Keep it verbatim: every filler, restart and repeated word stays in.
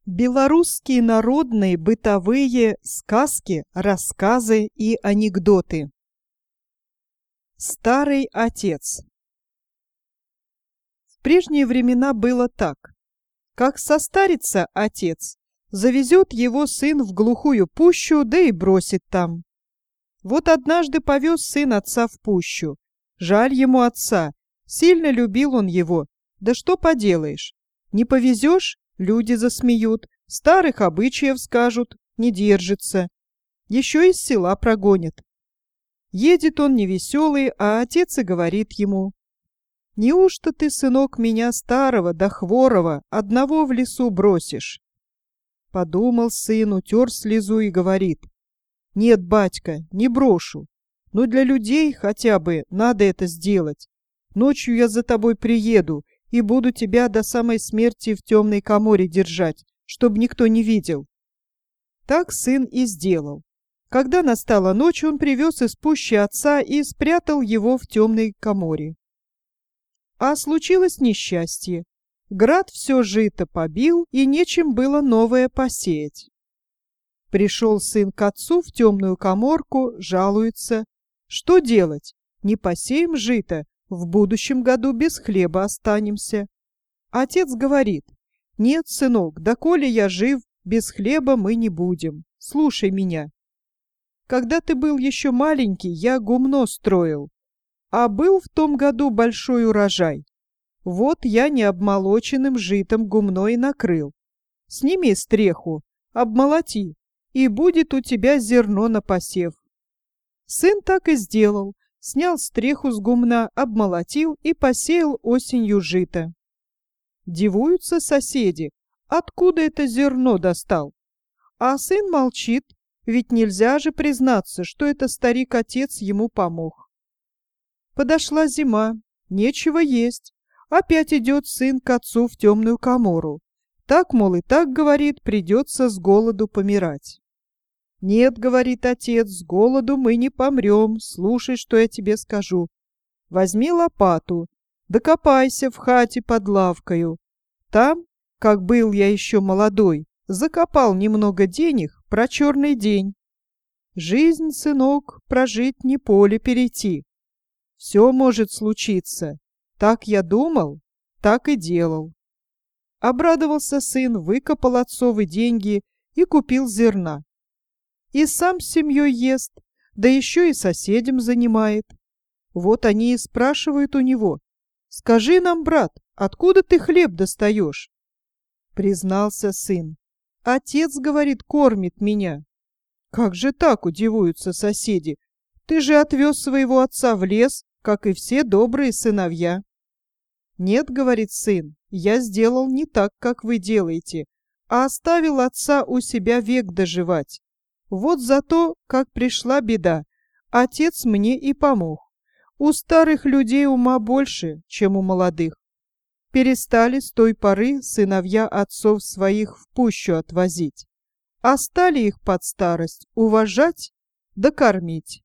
Белорусские народные бытовые сказки, рассказы и анекдоты. Старый отец. В прежние времена было так. Как состарится отец, завезет его сын в глухую пущу, да и бросит там. Вот однажды повез сын отца в пущу. Жаль ему отца, сильно любил он его. Да что поделаешь, не повезешь — люди засмеют, старых обычаев скажут, не держится. Еще из села прогонят. Едет он невеселый, а отец и говорит ему: «Неужто ты, сынок, меня старого да хворого одного в лесу бросишь?» Подумал сын, утер слезу и говорит: «Нет, батька, не брошу. Но для людей хотя бы надо это сделать. Ночью я за тобой приеду и буду тебя до самой смерти в темной каморе держать, чтобы никто не видел». Так сын и сделал. Когда настала ночь, он привез из пущи отца и спрятал его в темной каморе. А случилось несчастье. Град все жито побил, и нечем было новое посеять. Пришел сын к отцу в темную каморку, жалуется: «Что делать? Не посеем жито, в будущем году без хлеба останемся». Отец говорит: «Нет, сынок, доколе я жив, без хлеба мы не будем. Слушай меня. Когда ты был еще маленький, я гумно строил, а был в том году большой урожай. Вот я необмолоченным житом гумно и накрыл. Сними стреху, обмолоти, и будет у тебя зерно на посев». Сын так и сделал. Снял стреху с гумна, обмолотил и посеял осенью жито. Дивуются соседи, откуда это зерно достал. А сын молчит, ведь нельзя же признаться, что это старик-отец ему помог. Подошла зима, нечего есть. Опять идет сын к отцу в темную камору. Так, мол, и так, говорит, придется с голоду помирать. «Нет, — говорит отец, — с голоду мы не помрем, слушай, что я тебе скажу. Возьми лопату, докопайся в хате под лавкою. Там, как был я еще молодой, закопал немного денег про черный день. Жизнь, сынок, прожить не поле перейти. Все может случиться. Так я думал, так и делал». Обрадовался сын, выкопал отцовы деньги и купил зерна. И сам с семьей ест, да еще и соседям занимает. Вот они и спрашивают у него: «Скажи нам, брат, откуда ты хлеб достаешь?» Признался сын: «Отец, — говорит, — кормит меня». «Как же так?» — удивуются соседи. «Ты же отвез своего отца в лес, как и все добрые сыновья». «Нет, — говорит сын, — я сделал не так, как вы делаете, а оставил отца у себя век доживать. Вот за то, как пришла беда, отец мне и помог. У старых людей ума больше, чем у молодых. Перестали с той поры сыновья отцов своих в пущу отвозить, а стали их под старость уважать да кормить».